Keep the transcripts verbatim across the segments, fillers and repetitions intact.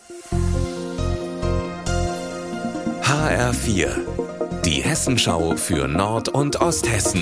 H R vier, die Hessenschau für Nord- und Osthessen.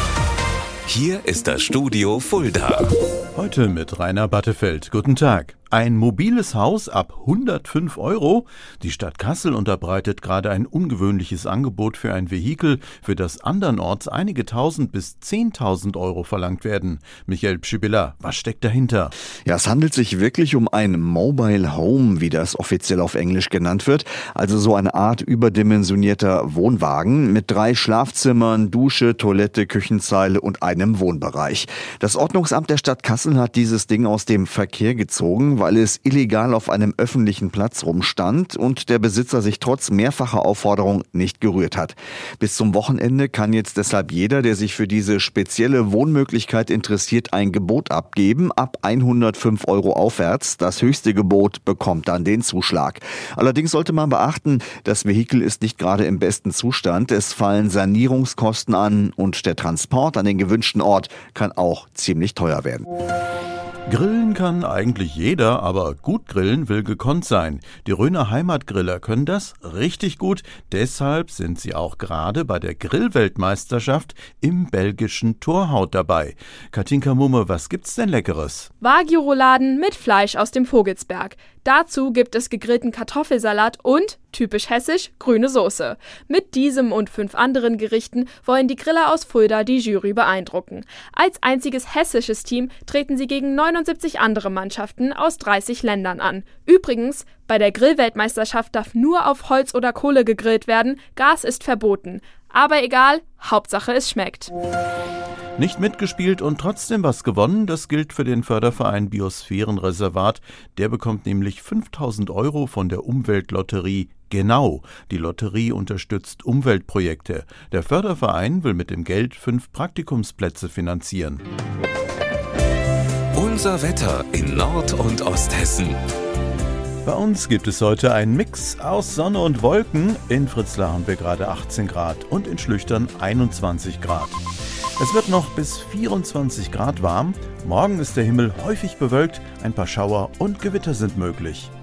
Hier ist das Studio Fulda. Heute mit Rainer Battefeld. Guten Tag. Ein mobiles Haus ab hundertfünf Euro? Die Stadt Kassel unterbreitet gerade ein ungewöhnliches Angebot für ein Vehikel, für das andernorts einige tausend bis zehntausend Euro verlangt werden. Michael Pschibilla, was steckt dahinter? Ja, es handelt sich wirklich um ein Mobile Home, wie das offiziell auf Englisch genannt wird. Also so eine Art überdimensionierter Wohnwagen mit drei Schlafzimmern, Dusche, Toilette, Küchenzeile und einem Wohnbereich. Das Ordnungsamt der Stadt Kassel hat dieses Ding aus dem Verkehr gezogen, weil es illegal auf einem öffentlichen Platz rumstand und der Besitzer sich trotz mehrfacher Aufforderung nicht gerührt hat. Bis zum Wochenende kann jetzt deshalb jeder, der sich für diese spezielle Wohnmöglichkeit interessiert, ein Gebot abgeben, ab hundertfünf Euro aufwärts. Das höchste Gebot bekommt dann den Zuschlag. Allerdings sollte man beachten, das Vehikel ist nicht gerade im besten Zustand. Es fallen Sanierungskosten an und der Transport an den gewünschten Ort kann auch ziemlich teuer werden. Grillen kann eigentlich jeder, aber gut grillen will gekonnt sein. Die Röner Heimatgriller können das richtig gut, deshalb sind sie auch gerade bei der Grillweltmeisterschaft im belgischen Torhout dabei. Katinka Mumme, was gibt's denn Leckeres? Wagyu-Rouladen mit Fleisch aus dem Vogelsberg. Dazu gibt es gegrillten Kartoffelsalat und, typisch hessisch, grüne Soße. Mit diesem und fünf anderen Gerichten wollen die Griller aus Fulda die Jury beeindrucken. Als einziges hessisches Team treten sie gegen neunundsiebzig andere Mannschaften aus dreißig Ländern an. Übrigens, bei der Grillweltmeisterschaft darf nur auf Holz oder Kohle gegrillt werden, Gas ist verboten. Aber egal, Hauptsache es schmeckt. Nicht mitgespielt und trotzdem was gewonnen, das gilt für den Förderverein Biosphärenreservat. Der bekommt nämlich fünftausend Euro von der Umweltlotterie Genau. Die Lotterie unterstützt Umweltprojekte. Der Förderverein will mit dem Geld fünf Praktikumsplätze finanzieren. Unser Wetter in Nord- und Osthessen. Bei uns gibt es heute einen Mix aus Sonne und Wolken. In Fritzlar haben wir gerade achtzehn Grad und in Schlüchtern einundzwanzig Grad. Es wird noch bis vierundzwanzig Grad warm. Morgen ist der Himmel häufig bewölkt, ein paar Schauer und Gewitter sind möglich.